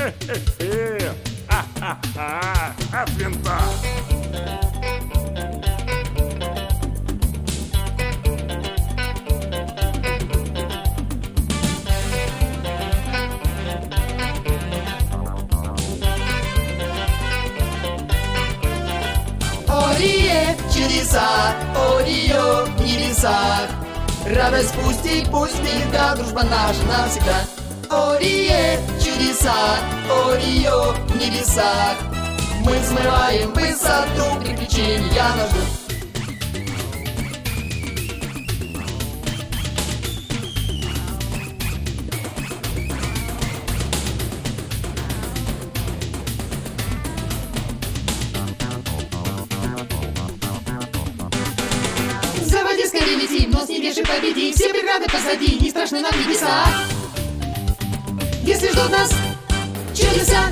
От винта. Орие, чудеса, Орио, небеса. Радость пусть беда, дружба наша навсегда. Орие, чудеса, Орио, небеса. Мы взмываем высоту, приключения нас ждут. Заводи, скорее лети, но с небес победи. Все преграды позади, не страшны нам небеса. Если ждут нас